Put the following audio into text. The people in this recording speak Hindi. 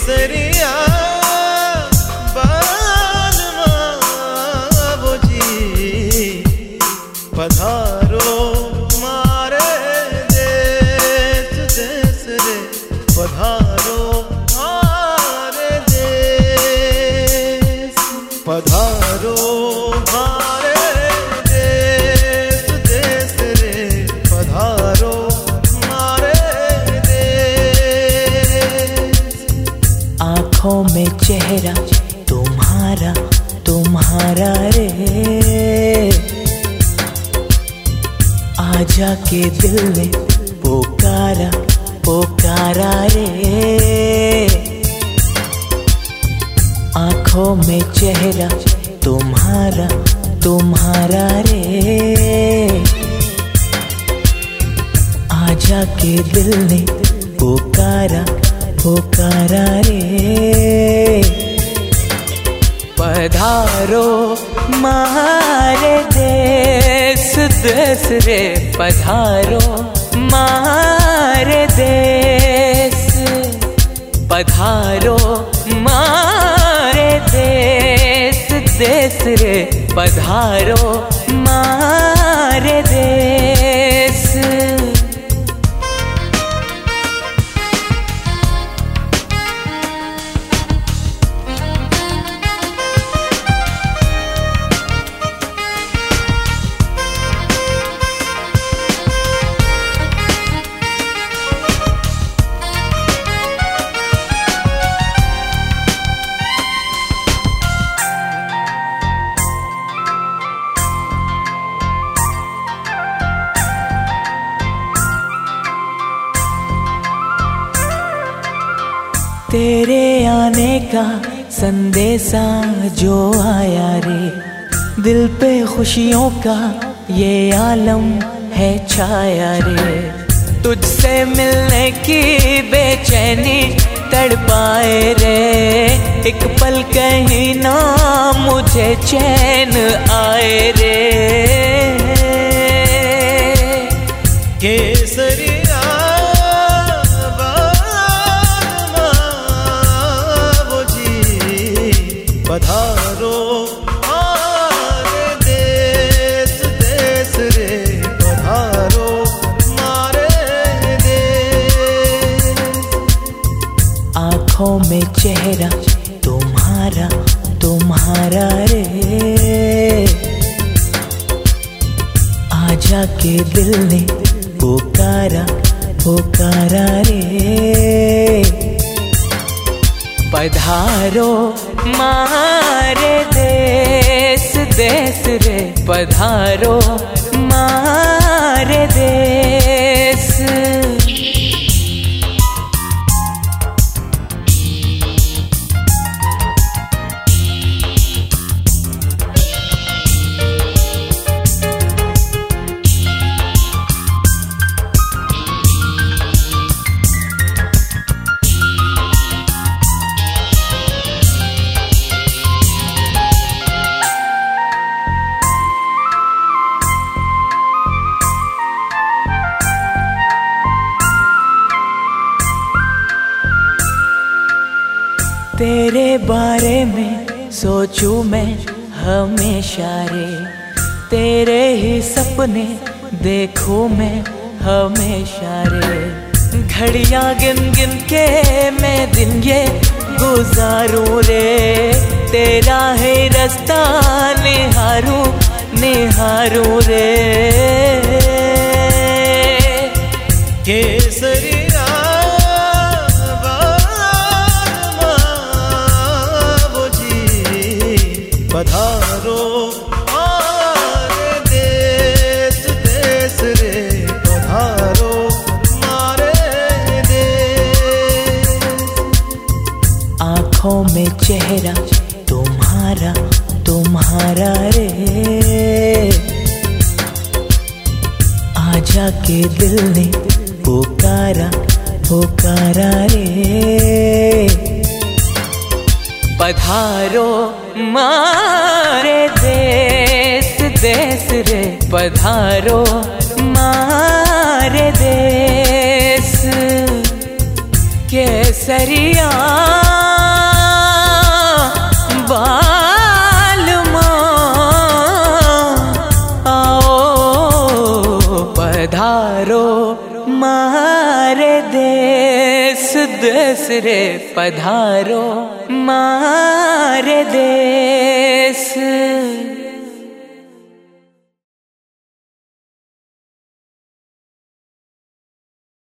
केसरिया बालमा वो जी पधारो मारे देश देश रे पधारो मारे देश पधारो मारे देश देश रे पधारो आँखों में चेहरा तुम्हारा तुम्हारा रे, आजा के दिल ने पुकारा पुकारा रे। आँखों में चेहरा तुम्हारा तुम्हारा रे, आजा के दिल ने पुकारा पुकारा रे। पधारो मारे देश देश रे पधारो मारे देश पधारो मारे देश देश रे पधारो मारे देश। तेरे आने का संदेशा जो आया रे, दिल पे खुशियों का ये आलम है छाया रे। तुझसे मिलने की बेचैनी तड़पाए रे, एक पल कहीं ना मुझे चैन आए रे। केसरिया पधारो मारे देश देश रे पधारो मारे देश। आँखों में चेहरा तुम्हारा तुम्हारा रे, आजा के दिल ने पुकारा पुकारा रे। पधारो मारे देश देश रे पधारो मारे देश। तेरे बारे में सोचूं मैं हमेशा रे, तेरे ही सपने देखूं मैं हमेशा रे। घड़ियां गिन गिन के मैं दिन ये गुजारूं रे, तेरा है रास्ता निहारूं निहारूं रे। केसरिया पधारो मारे देश देश रे पधारो मारे देश। आँखों में चेहरा तुम्हारा तुम्हारा रे, आजा के दिल ने पुकारा पुकारा रे। पधारो मारे देश देश रे पधारो मारे देश। केसरिया पधारो मारे देश देश रे पधारो मारे देश।